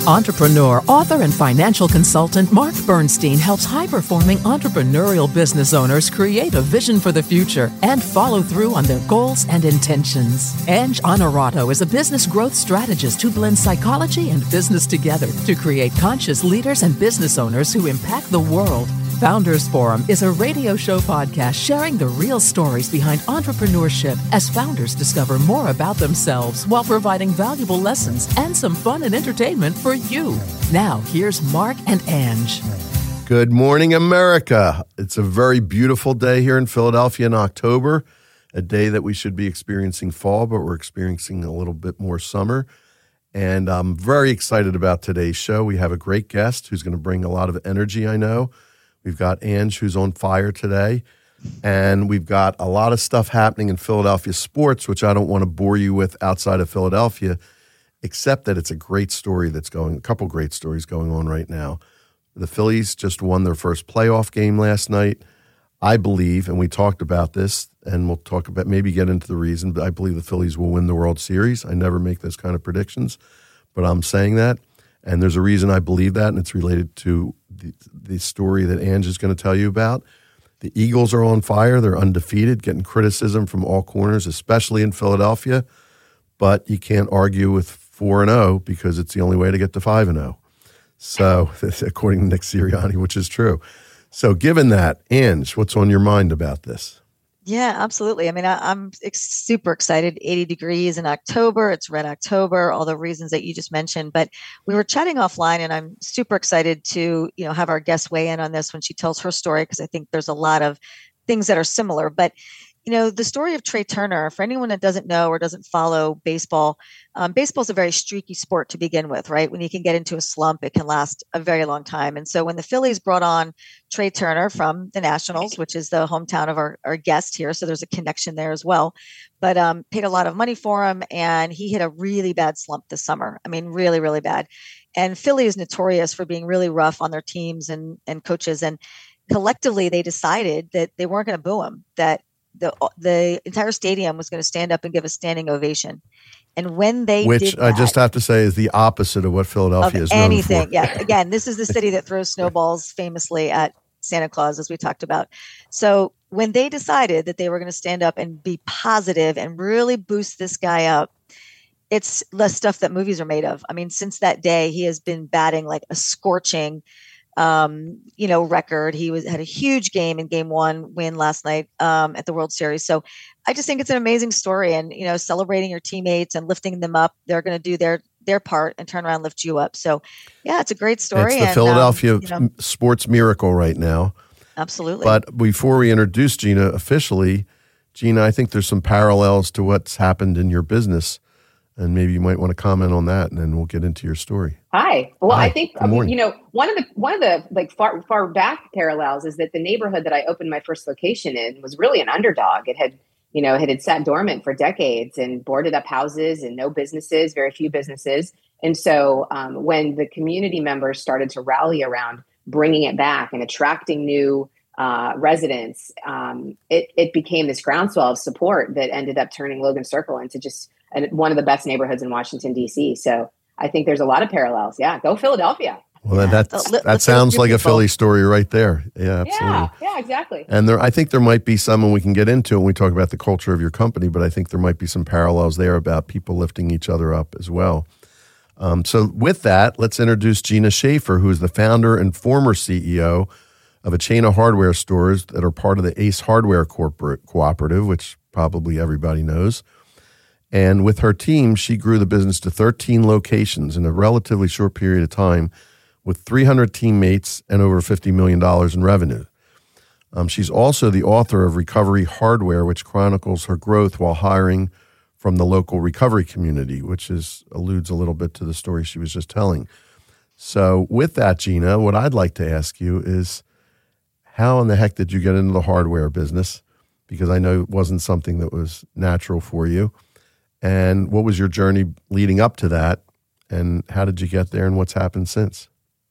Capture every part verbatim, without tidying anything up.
Entrepreneur, author, and financial consultant Mark Bernstein helps high-performing entrepreneurial business owners create a vision for the future and follow through on their goals and intentions. Ange Honorato is a business growth strategist who blends psychology and business together to create conscious leaders and business owners who impact the world. Founders Forum is a radio show podcast sharing the real stories behind entrepreneurship as founders discover more about themselves while providing valuable lessons and some fun and entertainment for you. Now, here's Mark and Ange. Good morning, America. It's a very beautiful day here in Philadelphia in October, a day that we should be experiencing fall, but we're experiencing a little bit more summer. And I'm very excited about today's show. We have a great guest who's going to bring a lot of energy, I know. We've got Ange, who's on fire today, and we've got a lot of stuff happening in Philadelphia sports, which I don't want to bore you with outside of Philadelphia, except that it's a great story that's going, a couple great stories going on right now. The Phillies just won their first playoff game last night. I believe, and we talked about this, and we'll talk about, maybe get into the reason, but I believe the Phillies will win the World Series. I never make those kind of predictions, but I'm saying that. And there's a reason I believe that, and it's related to the, the story that Ange is going to tell you about. The Eagles are on fire. They're undefeated, getting criticism from all corners, especially in Philadelphia. But you can't argue with four and oh because it's the only way to get to five and oh. So, according to Nick Sirianni, which is true. So, given that, Ange, what's on your mind about this? Yeah, absolutely. I mean, I, I'm ex- super excited. eighty degrees in October. It's Red October, all the reasons that you just mentioned. But we were chatting offline, and I'm super excited to, you know, have our guest weigh in on this when she tells her story, because I think there's a lot of things that are similar. But, you know, the story of Trey Turner, for anyone that doesn't know or doesn't follow baseball, um, baseball is a very streaky sport to begin with, right? When you can get into a slump, it can last a very long time. And so when the Phillies brought on Trey Turner from the Nationals, which is the hometown of our, our guest here, so there's a connection there as well, but um, paid a lot of money for him, and he hit a really bad slump this summer. I mean, really, really bad. And Philly is notorious for being really rough on their teams and, and coaches. And collectively, they decided that they weren't going to boo him, that the the entire stadium was going to stand up and give a standing ovation. And when they Which did that, I just have to say is the opposite of what Philadelphia of is anything. known for. Yeah. Again, this is the city that throws snowballs famously at Santa Claus, as we talked about. So when they decided that they were going to stand up and be positive and really boost this guy up, it's less stuff that movies are made of. I mean, since that day, he has been batting like a scorching um, you know, record. He was had a huge game in game one win last night um, at the World Series. So I just think it's an amazing story, and, you know, celebrating your teammates and lifting them up. They're going to do their, their part and turn around and lift you up. So yeah, it's a great story. It's the and, Philadelphia um, you know, sports miracle right now. Absolutely. But before we introduce Gina officially, Gina, I think there's some parallels to what's happened in your business. And maybe you might want to comment on that, and then we'll get into your story. Hi. Well, Hi. I think, um, you know, one of the, one of the like far, far back parallels is that the neighborhood that I opened my first location in was really an underdog. It had, you know, it had sat dormant for decades and boarded up houses and no businesses, very few businesses. And so um, when the community members started to rally around bringing it back and attracting new uh, residents, um, it, it became this groundswell of support that ended up turning Logan Circle into just and one of the best neighborhoods in Washington, D C. So I think there's a lot of parallels. Yeah. Go Philadelphia. Well, that that sounds like a Philly story right there. Yeah, absolutely. Yeah, yeah, exactly. And there, I think there might be some, and we can get into it when we talk about the culture of your company, but I think there might be some parallels there about people lifting each other up as well. Um, so with that, let's introduce Gina Schaefer, who is the founder and former C E O of a chain of hardware stores that are part of the Ace Hardware Corporate Cooperative, which probably everybody knows. And with her team, she grew the business to thirteen locations in a relatively short period of time with three hundred teammates and over fifty million dollars in revenue. Um, she's also the author of Recovery Hardware, which chronicles her growth while hiring from the local recovery community, which is alludes a little bit to the story she was just telling. So with that, Gina, what I'd like to ask you is, how in the heck did you get into the hardware business? Because I know it wasn't something that was natural for you. And what was your journey leading up to that? And how did you get there, and what's happened since?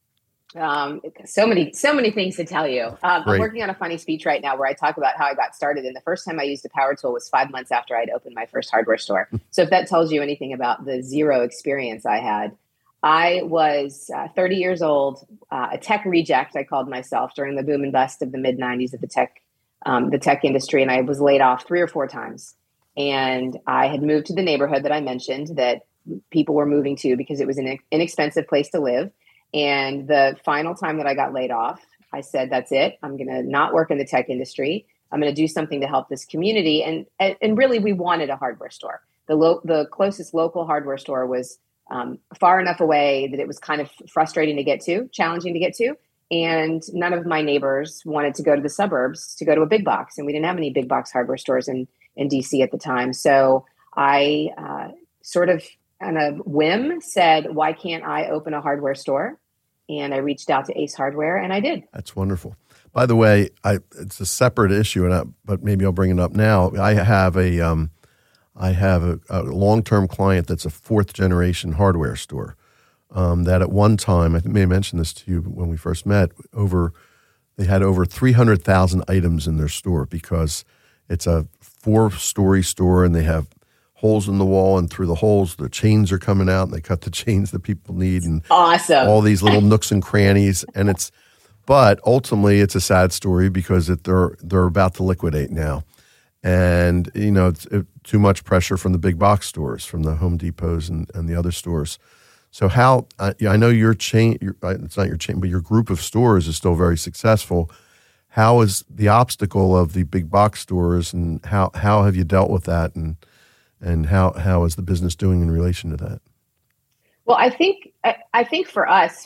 Um, so many, so many things to tell you. Um, I'm working on a funny speech right now where I talk about how I got started. And the first time I used a power tool was five months after I'd opened my first hardware store. So if that tells you anything about the zero experience I had, I was uh, thirty years old, uh, a tech reject, I called myself, during the boom and bust of the mid nineties of the tech, um, the tech industry. And I was laid off three or four times. And I had moved to the neighborhood that I mentioned that people were moving to because it was an inexpensive place to live. And the final time that I got laid off, I said, that's it. I'm going to not work in the tech industry. I'm going to do something to help this community. And, and really, we wanted a hardware store. The, lo- the closest local hardware store was um, far enough away that it was kind of frustrating to get to, challenging to get to. And none of my neighbors wanted to go to the suburbs to go to a big box. And we didn't have any big box hardware stores in, in D C at the time. So I uh, sort of on a whim said, why can't I open a hardware store? And I reached out to Ace Hardware, and I did. That's wonderful. By the way, I, it's a separate issue, and I, but maybe I'll bring it up now. I have a, um, I have a, a long-term client that's a fourth-generation hardware store. Um, that at one time, I may have mentioned this to you when we first met. Over, they had over three hundred thousand items in their store because it's a four-story store, and they have holes in the wall, and through the holes, the chains are coming out, and they cut the chains that people need, and awesome. All these little nooks and crannies. And it's, but ultimately, it's a sad story because it, they're they're about to liquidate now, and you know, it's it, too much pressure from the big box stores, from the Home Depots and, and the other stores. So how uh, I know your chain, your, it's not your chain, but your group of stores is still very successful. How is the obstacle of the big box stores, and how how have you dealt with that, and And how, how is the business doing in relation to that? Well, I think I, I think for us,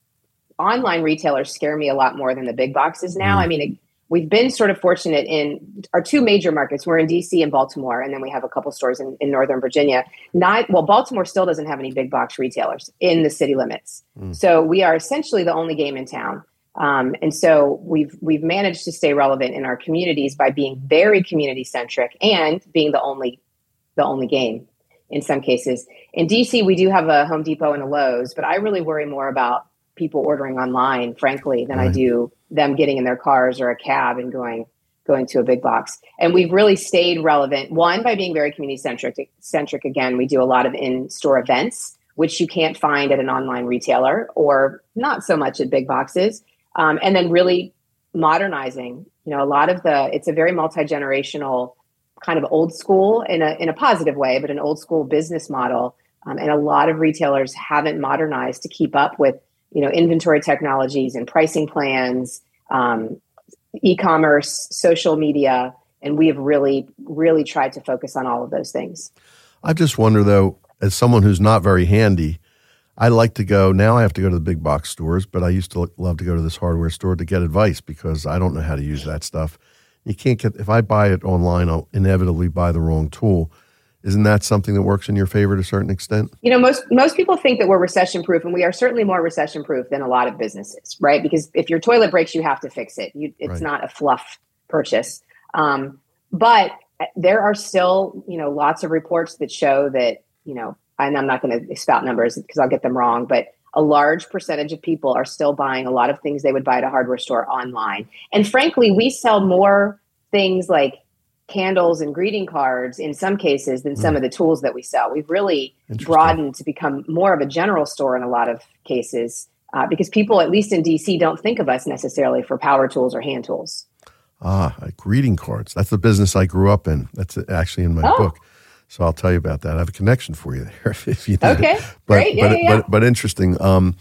online retailers scare me a lot more than the big boxes now. Mm. I mean, it, we've been sort of fortunate in our two major markets. We're in D C and Baltimore, and then we have a couple stores in, in Northern Virginia. Not well, Baltimore still doesn't have any big box retailers in the city limits. Mm. So we are essentially the only game in town. Um, and so we've we've managed to stay relevant in our communities by being very community centric and being the only the only game in some cases. In D C, we do have a Home Depot and a Lowe's, but I really worry more about people ordering online, frankly, than right. I do them getting in their cars or a cab and going going to a big box. And we've really stayed relevant, one, by being very community centric. Centric again, we do a lot of in-store events, which you can't find at an online retailer or not so much at big boxes. Um, and then really modernizing, you know, a lot of the, it's a very multi-generational kind of old school in a in a positive way, but an old school business model. Um, and a lot of retailers haven't modernized to keep up with, you know, inventory technologies and pricing plans, um, e-commerce, social media. And we have really, really tried to focus on all of those things. I just wonder, though, as someone who's not very handy, I like to go, now I have to go to the big box stores, but I used to love to go to this hardware store to get advice because I don't know how to use that stuff. You can't get, if I buy it online, I'll inevitably buy the wrong tool. Isn't that something that works in your favor to a certain extent? You know, most most people think that we're recession proof, and we are certainly more recession proof than a lot of businesses, right? Because if your toilet breaks, you have to fix it. You, it's right. not a fluff purchase. Um, but there are still, you know, lots of reports that show that, you know, and I'm not going to spout numbers because I'll get them wrong, but a large percentage of people are still buying a lot of things they would buy at a hardware store online. And frankly, we sell more things like candles and greeting cards in some cases than mm. some of the tools that we sell. We've really broadened to become more of a general store in a lot of cases uh, because people, at least in D C, don't think of us necessarily for power tools or hand tools. Ah, greeting cards. That's the business I grew up in. That's actually in my oh. book. So I'll tell you about that. I have a connection for you there if you need okay. it. Okay, great. Yeah, but, yeah, yeah. But, but interesting. Um,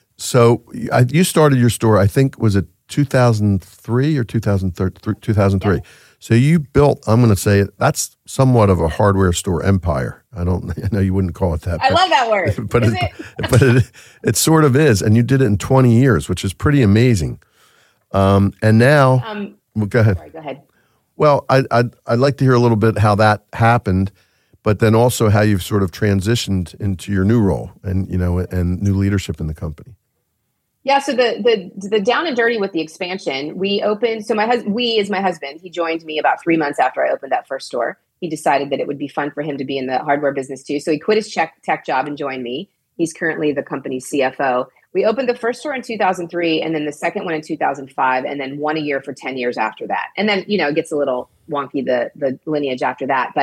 so I, you started your store, I think, was it two thousand three or two thousand three? two thousand three. Yeah. So you built, I'm going to say, that's somewhat of a hardware store empire. I don't I know you wouldn't call it that. I but, love that word. But, is it, it? but it, it sort of is. And you did it in twenty years, which is pretty amazing. Um, and now, um, well, go ahead. Sorry, go ahead. Well, I, I'd, I'd like to hear a little bit how that happened, but then also how you've sort of transitioned into your new role and, you know, and new leadership in the company. Yeah, so the the the down and dirty with the expansion, we opened, so my husband, we is my husband, he joined me about three months after I opened that first store. He decided that it would be fun for him to be in the hardware business too. So he quit his tech, tech job and joined me. He's currently the company's C F O. We opened the first store in two thousand three and then the second one in two thousand five and then one a year for ten years after that. And then, you know, it gets a little wonky, the the lineage after that. But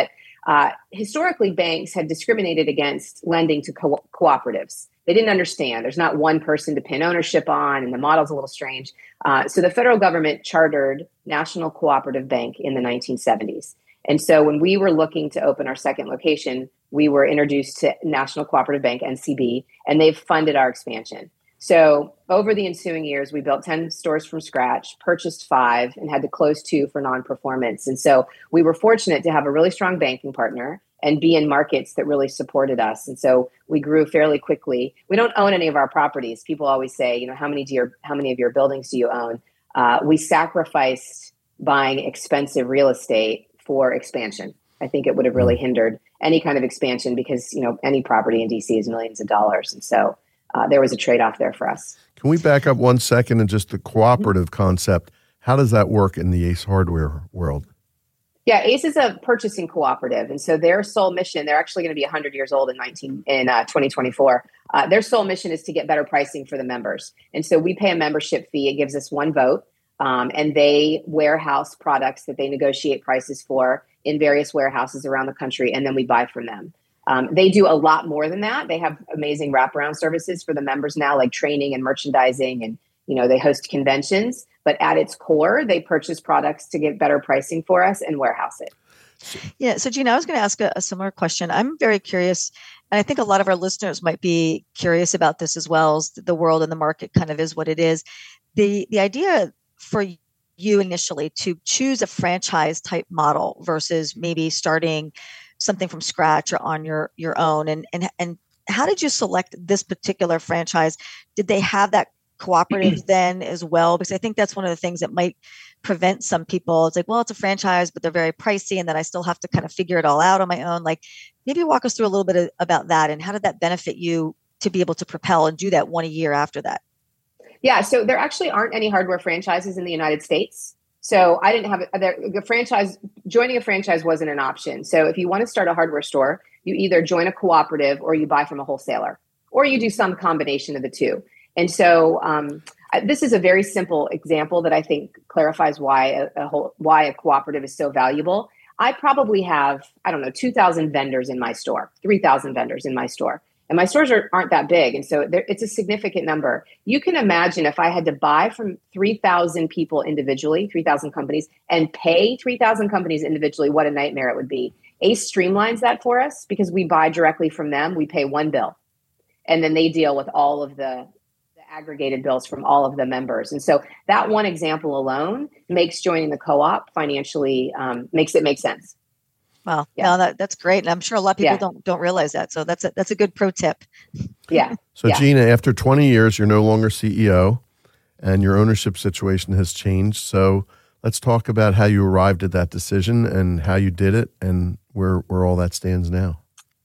uh, historically banks had discriminated against lending to co- cooperatives. They didn't understand. There's not one person to pin ownership on, and the model's a little strange. Uh, so the federal government chartered National Cooperative Bank in the nineteen seventies. And so when we were looking to open our second location, we were introduced to National Cooperative Bank, N C B, and they've funded our expansion. So over the ensuing years, we built ten stores from scratch, purchased five, and had to close two for non-performance. And so we were fortunate to have a really strong banking partner and be in markets that really supported us. And so we grew fairly quickly. We don't own any of our properties. People always say, you know, how many do your, how many of your buildings do you own? Uh, we sacrificed buying expensive real estate for expansion. I think it would have really hindered any kind of expansion because, you know, any property in D C is millions of dollars. And so uh, there was a trade-off there for us. Can we back up one second and just the cooperative concept? How does that work in the Ace Hardware world? Yeah, Ace is a purchasing cooperative. And so their sole mission, they're actually going to be one hundred years old in nineteen in uh, twenty twenty-four. Uh, their sole mission is to get better pricing for the members. And so we pay a membership fee. It gives us one vote. Um, and they warehouse products that they negotiate prices for in various warehouses around the country, and then we buy from them. Um, they do a lot more than that. They have amazing wraparound services for the members now, like training and merchandising, and you know they host conventions. But at its core, they purchase products to get better pricing for us and warehouse it. Yeah. So, Gina, I was going to ask a, a similar question. I'm very curious, and I think a lot of our listeners might be curious about this as well, as the world and the market kind of is what it is. The the idea for you initially to choose a franchise type model versus maybe starting something from scratch or on your, your own. And, and, and how did you select this particular franchise? Did they have that cooperative then as well? Because I think that's one of the things that might prevent some people. It's like, well, it's a franchise, but they're very pricey. And then I still have to kind of figure it all out on my own. Like maybe walk us through a little bit of, about that. And how did that benefit you to be able to propel and do that one a year after that? Yeah, so there actually aren't any hardware franchises in the United States. So I didn't have a, the franchise, joining a franchise wasn't an option. So if you want to start a hardware store, you either join a cooperative or you buy from a wholesaler, or you do some combination of the two. And so um, this is a very simple example that I think clarifies why a, a whole, why a cooperative is so valuable. I probably have, I don't know, two thousand vendors in my store, three thousand vendors in my store. And my stores are, aren't that big. And so it's a significant number. You can imagine if I had to buy from three thousand people individually, three thousand companies, and pay three thousand companies individually, what a nightmare it would be. Ace streamlines that for us because we buy directly from them. We pay one bill. And then they deal with all of the, the aggregated bills from all of the members. And so that one example alone makes joining the co-op financially, um, makes it make sense. Well, yeah. no, that, that's great. And I'm sure a lot of people yeah. don't don't realize that. So that's a, that's a good pro tip. Yeah. So yeah. Gina, after twenty years, you're no longer C E O and your ownership situation has changed. So let's talk about how you arrived at that decision and how you did it and where, where all that stands now.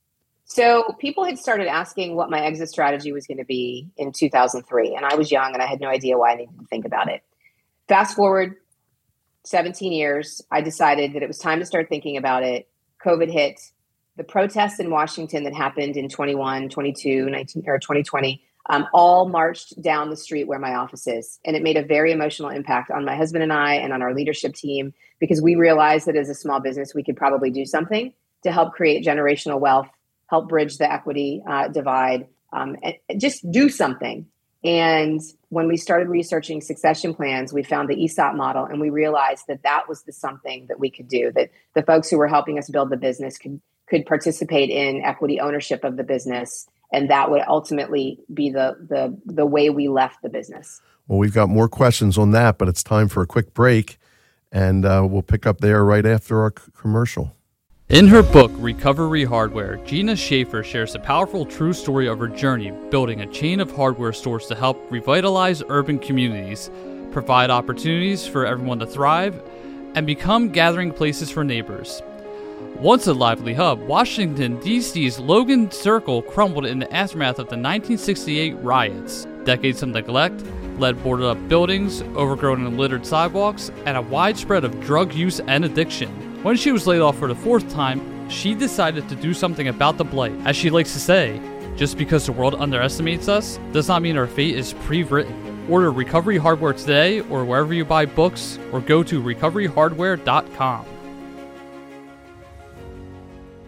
So people had started asking what my exit strategy was going to be in two thousand three. And I was young and I had no idea why I needed to think about it. Fast forward seventeen years, I decided that it was time to start thinking about it. COVID hit. The protests in Washington that happened in twenty-one, twenty-two, nineteen, or twenty twenty, um, all marched down the street where my office is. And it made a very emotional impact on my husband and I and on our leadership team, because we realized that as a small business, we could probably do something to help create generational wealth, help bridge the equity uh, divide, um, and just do something. And when we started researching succession plans, we found the E S O P model, and we realized that that was the something that we could do, that the folks who were helping us build the business could, could participate in equity ownership of the business. And that would ultimately be the, the, the way we left the business. Well, we've got more questions on that, but it's time for a quick break, and uh, we'll pick up there right after our c- commercial. In her book, Recovery Hardware, Gina Schaefer shares a powerful true story of her journey building a chain of hardware stores to help revitalize urban communities, provide opportunities for everyone to thrive, and become gathering places for neighbors. Once a lively hub, Washington, D C's Logan Circle crumbled in the aftermath of the nineteen sixty-eight riots. Decades of neglect led boarded-up buildings, overgrown and littered sidewalks, and a widespread of drug use and addiction. When she was laid off for the fourth time, she decided to do something about the blight. As she likes to say, just because the world underestimates us does not mean our fate is pre-written. Order Recovery Hardware today or wherever you buy books, or go to recovery hardware dot com.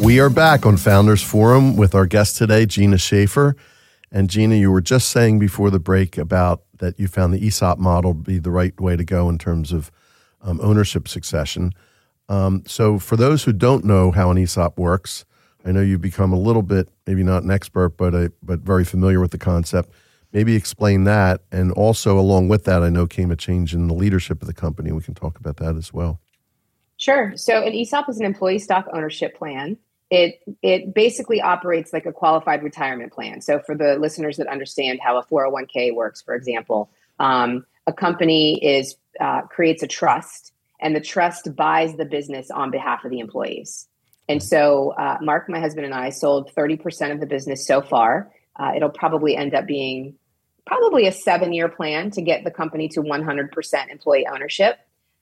We are back on Founders Forum with our guest today, Gina Schaefer. And Gina, you were just saying before the break about that you found the E S O P model be the right way to go in terms of um, ownership succession. Um, so for those who don't know how an E S O P works, I know you've become a little bit, maybe not an expert, but a, but very familiar with the concept. Maybe explain that. And also along with that, I know came a change in the leadership of the company. We can talk about that as well. Sure. So an E S O P is an employee stock ownership plan. It it basically operates like a qualified retirement plan. So for the listeners that understand how a four oh one k works, for example, um, a company is uh, creates a trust, and the trust buys the business on behalf of the employees. And so uh, Mark, my husband, and I sold thirty percent of the business so far. Uh, it'll probably end up being probably a seven-year plan to get the company to one hundred percent employee ownership.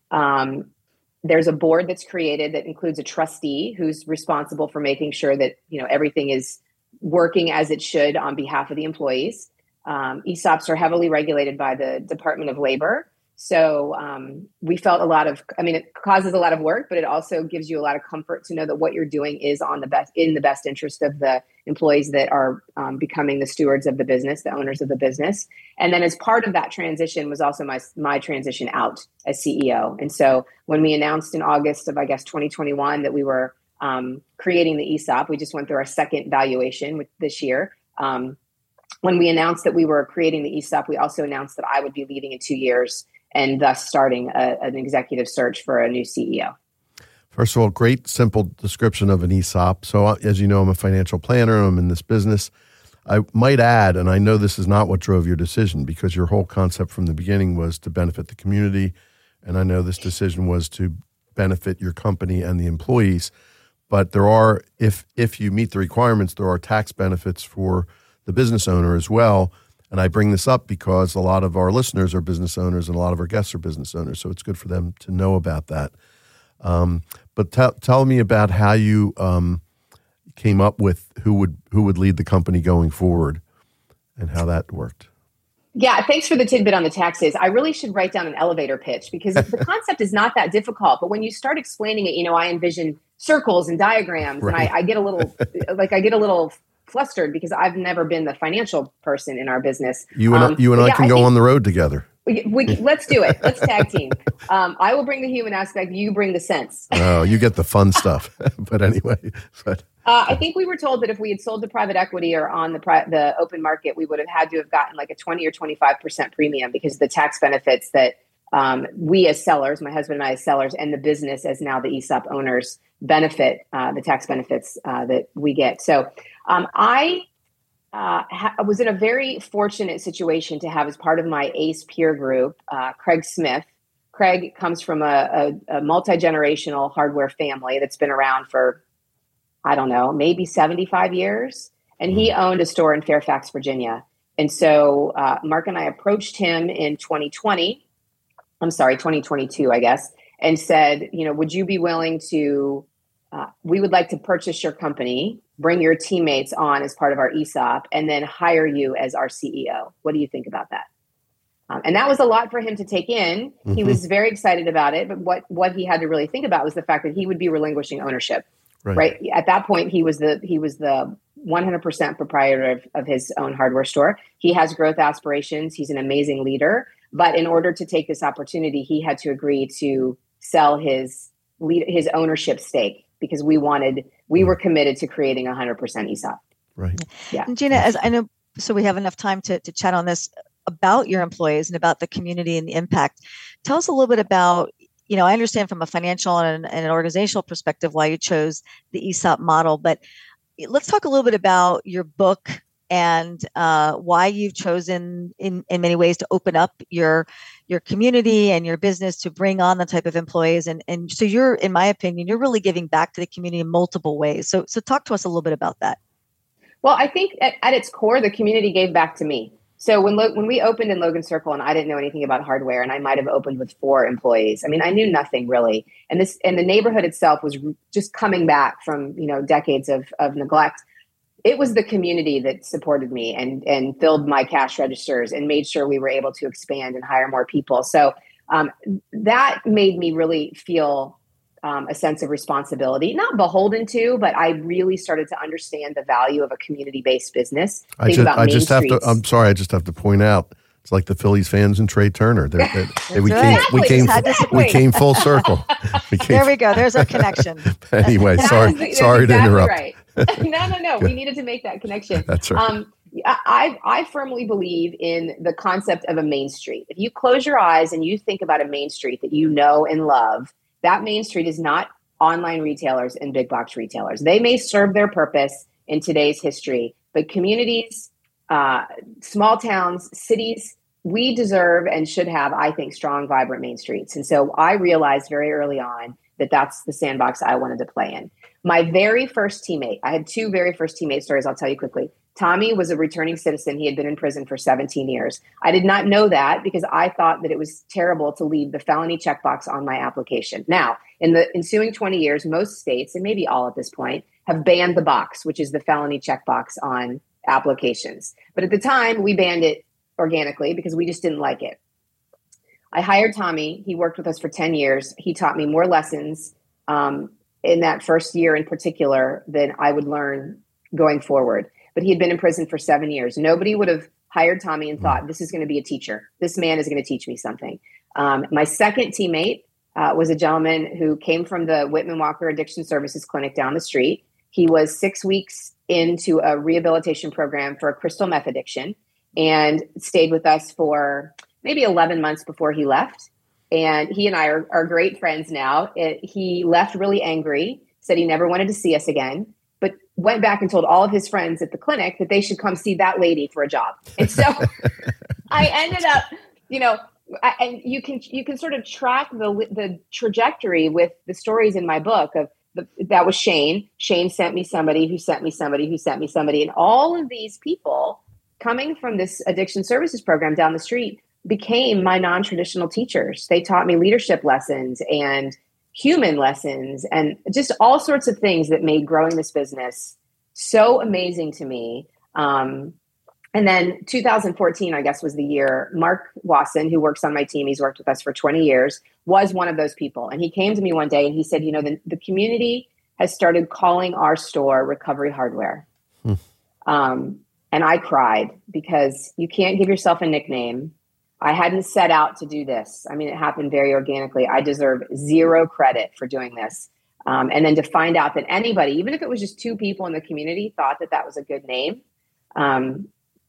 Um, There's a board that's created that includes a trustee who's responsible for making sure that, you know, everything is working as it should on behalf of the employees. Um, E S O Ps are heavily regulated by the Department of Labor. So um, we felt a lot of, I mean, it causes a lot of work, but it also gives you a lot of comfort to know that what you're doing is on the best, in the best interest of the employees that are um, becoming the stewards of the business, the owners of the business. And then as part of that transition was also my, my transition out as C E O. And so when we announced in August of, I guess, twenty twenty-one that we were um, creating the E S O P, we just went through our second valuation with this year. Um, when we announced that we were creating the E S O P, we also announced that I would be leaving in two years and thus starting a, an executive search for a new C E O. First of all, great simple description of an E S O P. So as you know, I'm a financial planner. I'm in this business. I might add, and I know this is not what drove your decision, because your whole concept from the beginning was to benefit the community. And I know this decision was to benefit your company and the employees. But there are, if if you meet the requirements, there are tax benefits for the business owner as well. And I bring this up because a lot of our listeners are business owners and a lot of our guests are business owners. So it's good for them to know about that. Um, but t- tell me about how you um, came up with who would who would lead the company going forward and how that worked. Yeah, thanks for the tidbit on the taxes. I really should write down an elevator pitch because the concept is not that difficult. But when you start explaining it, you know, I envision circles and diagrams, right. and I, I get a little like I get a little flustered because I've never been the financial person in our business. You and um, I, you and I yeah, can I go think, on the road together. We, we, let's do it. Let's tag team. Um, I will bring the human aspect. You bring the sense. Oh, you get the fun stuff. But anyway, but uh, I think we were told that if we had sold to private equity or on the pri- the open market, we would have had to have gotten like a twenty or twenty-five percent premium because of the tax benefits that um, we as sellers, my husband and I as sellers, and the business as now the E S O P owners benefit uh, the tax benefits uh, that we get. So um, I. Uh, ha- I was in a very fortunate situation to have as part of my ACE peer group, uh, Craig Smith. Craig comes from a, a, a multi-generational hardware family that's been around for, I don't know, maybe seventy-five years. And he owned a store in Fairfax, Virginia. And so uh, Mark and I approached him in twenty twenty, I'm sorry, twenty twenty-two, I guess, and said, you know, would you be willing to, uh, we would like to purchase your company, bring your teammates on as part of our E S O P, and then hire you as our C E O. What do you think about that? Um, and that was a lot for him to take in. Mm-hmm. He was very excited about it. But what, what he had to really think about was the fact that he would be relinquishing ownership. Right. right? At that point, he was the he was the one hundred percent proprietor of, of his own hardware store. He has growth aspirations. He's an amazing leader. But in order to take this opportunity, he had to agree to sell his lead, his ownership stake, because we wanted, we were committed to creating a one hundred percent E S O P. Right. Yeah. And Gina, as I know, so we have enough time to, to chat on this about your employees and about the community and the impact. Tell us a little bit about, you know, I understand from a financial and, and an organizational perspective why you chose the E S O P model, but let's talk a little bit about your book and uh, why you've chosen in, in many ways to open up your your community and your business to bring on the type of employees. And, and so you're, in my opinion, you're really giving back to the community in multiple ways. So, so talk to us a little bit about that. Well, I think at, at its core, the community gave back to me. So when Lo- when we opened in Logan Circle, and I didn't know anything about hardware, and I might have opened with four employees. I mean, I knew nothing really, and this and the neighborhood itself was just coming back from, you know, decades of of neglect. It was the community that supported me and and filled my cash registers and made sure we were able to expand and hire more people. So um, that made me really feel um, a sense of responsibility, not beholden to, but I really started to understand the value of a community-based business. I Think just, about I Main just have to, Streets. I'm sorry, I just have to point out, it's like the Phillies fans and Trey Turner. They're, they're, they, we, right. came, we, came, Exactly. we came full circle. We came, There we go. There's our connection. anyway, That sorry, was the- that's sorry to exactly interrupt. Right. no, no, no. We needed to make that connection. That's right. Um, I, I firmly believe in the concept of a main street. If you close your eyes and you think about a main street that you know and love, that main street is not online retailers and big box retailers. They may serve their purpose in today's history, but communities, uh, small towns, cities, we deserve and should have, I think, strong, vibrant main streets. And so I realized very early on that that's the sandbox I wanted to play in. My very first teammate, I had two very first teammate stories I'll tell you quickly. Tommy was a returning citizen. He had been in prison for seventeen years. I did not know that because I thought that it was terrible to leave the felony checkbox on my application. Now, in the ensuing twenty years, most states, and maybe all at this point, have banned the box, which is the felony checkbox on applications. But at the time, we banned it organically because we just didn't like it. I hired Tommy. He worked with us for ten years. He taught me more lessons um, in that first year in particular than I would learn going forward. But he had been in prison for seven years. Nobody would have hired Tommy and thought, this is going to be a teacher. This man is going to teach me something. Um, my second teammate uh, was a gentleman who came from the Whitman Walker Addiction Services Clinic down the street. He was six weeks into a rehabilitation program for a crystal meth addiction and stayed with us for maybe eleven months before he left. And he and I are, are great friends now. It, he left really angry, said he never wanted to see us again, but went back and told all of his friends at the clinic that they should come see that lady for a job. And so I ended up, you know, I, and you can you can sort of track the the trajectory with the stories in my book of the, that was Shane. Shane sent me somebody who sent me somebody who sent me somebody. And all of these people coming from this addiction services program down the street became my non-traditional teachers. They taught me leadership lessons and human lessons and just all sorts of things that made growing this business so amazing to me. Um, and then two thousand fourteen, I guess, was the year Mark Wasson, who works on my team, he's worked with us for twenty years, was one of those people. And he came to me one day and he said, you know, the, the community has started calling our store Recovery Hardware. Hmm. Um, and I cried because you can't give yourself a nickname. I hadn't set out to do this. I mean, it happened very organically. I deserve zero credit for doing this. Um, and then to find out that anybody, even if it was just two people in the community, thought that that was a good name, um,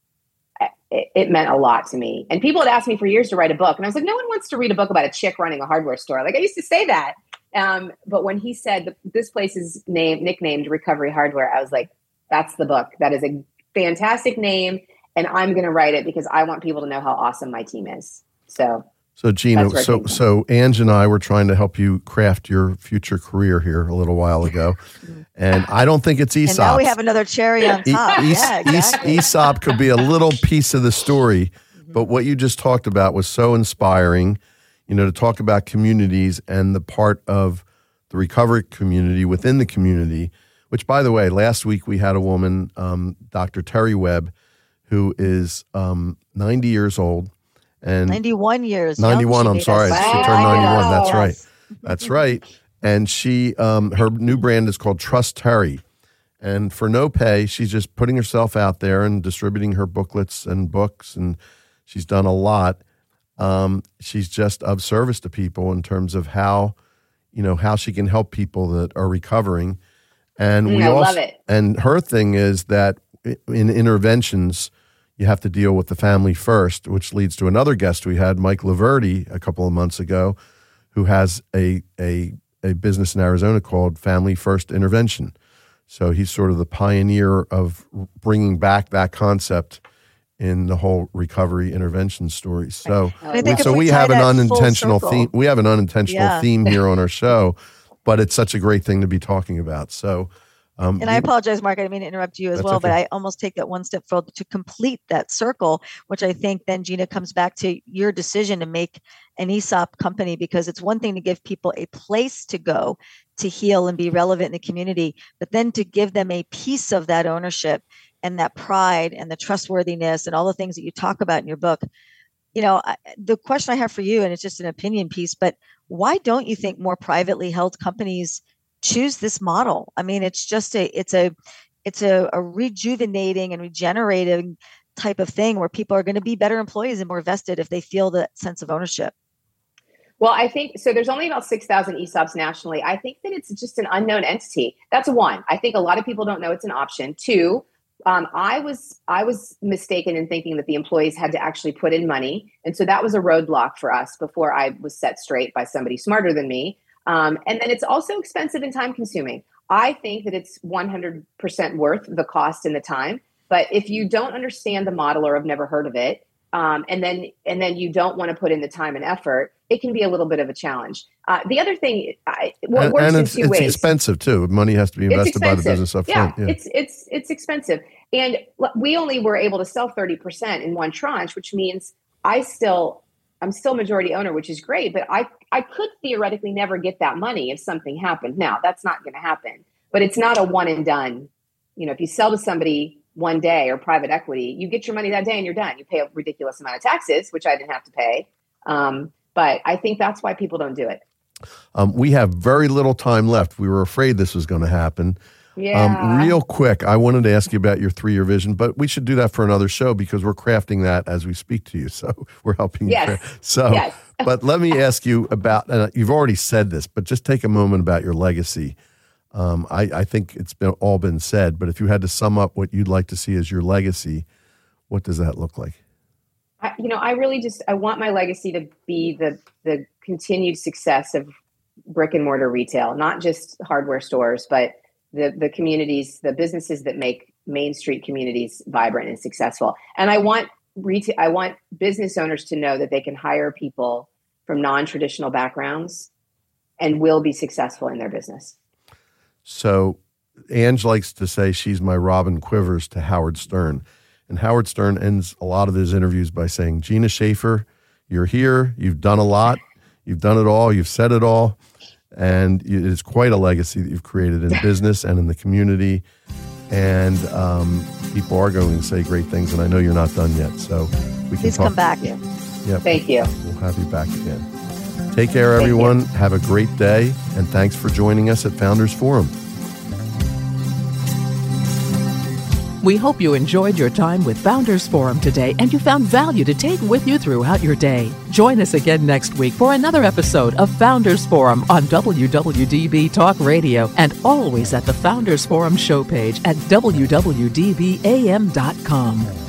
it, it meant a lot to me. And people had asked me for years to write a book. And I was like, no one wants to read a book about a chick running a hardware store. Like I used to say that. Um, but when he said that this place is named, nicknamed Recovery Hardware, I was like, that's the book. That is a fantastic name. And I'm going to write it because I want people to know how awesome my team is. So, so Gina, so so Ange and I were trying to help you craft your future career here a little while ago, and I don't think it's Aesop. And now we have another cherry on top. E- yeah, exactly. Aesop could be a little piece of the story, but what you just talked about was so inspiring. You know, to talk about communities and the part of the recovery community within the community. Which, by the way, last week we had a woman, um, Doctor Terry Webb, who is um, ninety years old. And ninety-one years. ninety-one, I'm sorry. Wow. She turned ninety-one. That's Yes. right. That's right. And she, um, her new brand is called Trust Terry. And for no pay, she's just putting herself out there and distributing her booklets and books. And she's done a lot. Um, she's just of service to people in terms of how, you know, how she can help people that are recovering. And Mm, we I also, love it. and her thing is that in interventions, you have to deal with the family first, which leads to another guest we had, Mike Laverty, a couple of months ago, who has a a a business in Arizona called Family First Intervention. So he's sort of the pioneer of bringing back that concept in the whole recovery intervention story. So, I think so if we we tie have an that full unintentional circle- theme. We have an unintentional Yeah. theme here on our show, but it's such a great thing to be talking about. So. Um, And I apologize, Mark. I didn't mean to interrupt you as That's well, but okay. I almost take that one step further to complete that circle, which I think then, Gina, comes back to your decision to make an Aesop company, because it's one thing to give people a place to go to heal and be relevant in the community, but then to give them a piece of that ownership and that pride and the trustworthiness and all the things that you talk about in your book. you know, I, the question I have for you, and it's just an opinion piece, but why don't you think more privately held companies choose this model? I mean, it's just a, it's a, it's a, a rejuvenating and regenerating type of thing where people are going to be better employees and more vested if they feel that sense of ownership. Well, I think, so there's only about six thousand E S O Ps nationally. I think that it's just an unknown entity. That's one. I think a lot of people don't know it's an option. Two, um, I was I was mistaken in thinking that the employees had to actually put in money. And so that was a roadblock for us before I was set straight by somebody smarter than me. Um, and then it's also expensive and time consuming. I think that it's one hundred percent worth the cost and the time. But if you don't understand the model or have never heard of it, um, and then and then you don't want to put in the time and effort, it can be a little bit of a challenge. Uh, the other thing, I, what and, works and in it's, two it's ways. expensive too. Money has to be invested by the business up yeah, front. Yeah, it's it's it's expensive, and we only were able to sell thirty percent in one tranche, which means I still I'm still majority owner, which is great. But I I could theoretically never get that money if something happened. Now that's not going to happen, but it's not a one and done. You know, if you sell to somebody one day or private equity, you get your money that day and you're done. You pay a ridiculous amount of taxes, which I didn't have to pay. Um, but I think that's why people don't do it. Um, we have very little time left. We were afraid this was going to happen. Yeah. Um, real quick, I wanted to ask you about your three-year vision, but we should do that for another show because we're crafting that as we speak to you. So we're helping yes. you. Craft. So, yes. But let me ask you about, uh, you've already said this, but just take a moment about your legacy. Um, I, I think it's been all been said, but if you had to sum up what you'd like to see as your legacy, what does that look like? I, you know, I really just, I want my legacy to be the the continued success of brick and mortar retail, not just hardware stores, but the the communities, the businesses that make Main Street communities vibrant and successful. And I want retail, I want business owners to know that they can hire people from non-traditional backgrounds and will be successful in their business. So Ange likes to say she's my Robin Quivers to Howard Stern. And Howard Stern ends a lot of his interviews by saying, Gina Schaefer, you're here. You've done a lot. You've done it all. You've said it all. And it is quite a legacy that you've created in business and in the community. And um, people are going to say great things. And I know you're not done yet. So we can Please talk. come back. Yeah. Yep. Thank you. We'll have you back again. Take care, everyone. Have a great day. And thanks for joining us at Founders Forum. We hope you enjoyed your time with Founders Forum today and you found value to take with you throughout your day. Join us again next week for another episode of Founders Forum on W W D B Talk Radio and always at the Founders Forum show page at W W D B A M dot com.